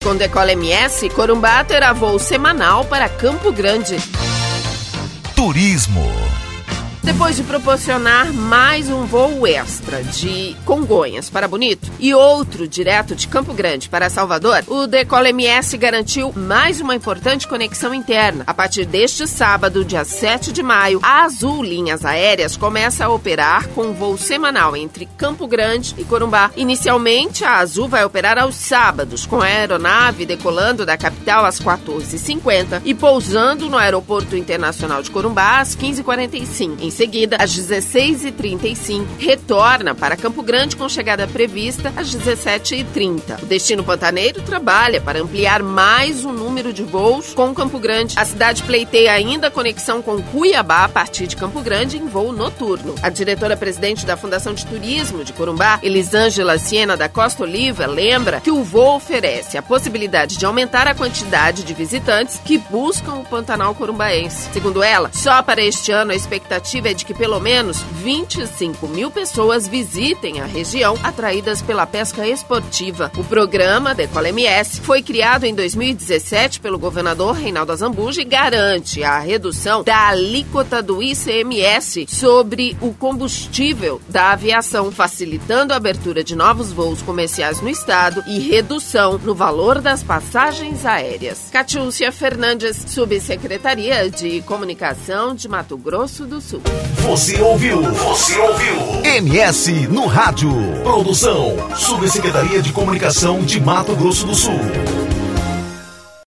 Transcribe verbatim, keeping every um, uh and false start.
Com Decola M S, Corumbá terá voo semanal para Campo Grande. Turismo. Depois de proporcionar mais um voo extra de Congonhas para Bonito e outro direto de Campo Grande para Salvador, o Decola M S garantiu mais uma importante conexão interna. A partir deste sábado, dia sete de maio, a Azul Linhas Aéreas começa a operar com um voo semanal entre Campo Grande e Corumbá. Inicialmente, a Azul vai operar aos sábados, com a aeronave decolando da capital às quatorze e cinquenta e pousando no Aeroporto Internacional de Corumbá às quinze e quarenta e cinco. Em seguida, às dezesseis e trinta e cinco, retorna para Campo Grande com chegada prevista às dezessete e trinta. O Destino Pantaneiro trabalha para ampliar mais o número de voos com Campo Grande. A cidade pleiteia ainda a conexão com Cuiabá a partir de Campo Grande em voo noturno. A diretora-presidente da Fundação de Turismo de Corumbá, Elisângela Siena da Costa Oliva, lembra que o voo oferece a possibilidade de aumentar a quantidade de visitantes que buscam o Pantanal corumbaense. Segundo ela, só para este ano a expectativa é de que pelo menos vinte e cinco mil pessoas visitem a região atraídas pela pesca esportiva. O programa Decola M S foi criado em dois mil e dezessete pelo governador Reinaldo Azambuja e garante a redução da alíquota do I C M S sobre o combustível da aviação, facilitando a abertura de novos voos comerciais no estado e redução no valor das passagens aéreas. Catiúcia Fernandes, Subsecretaria de Comunicação de Mato Grosso do Sul. Você ouviu? Você ouviu? M S no rádio. Produção: Subsecretaria de Comunicação de Mato Grosso do Sul.